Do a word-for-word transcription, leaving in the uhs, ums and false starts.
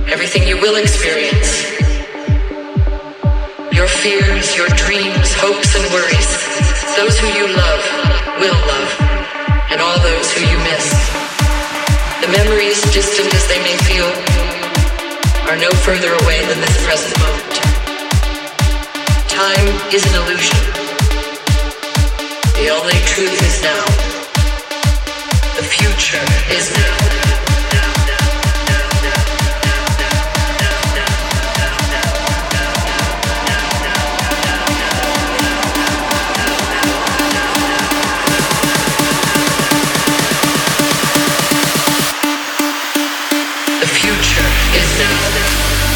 everything you will experience. Your fears, your dreams, hopes and worries, those who you love will love, and all those who you miss. The memories, distant as they may feel, are no further away than this present moment. Time is an illusion. The only truth is now. The future is now. The future is now.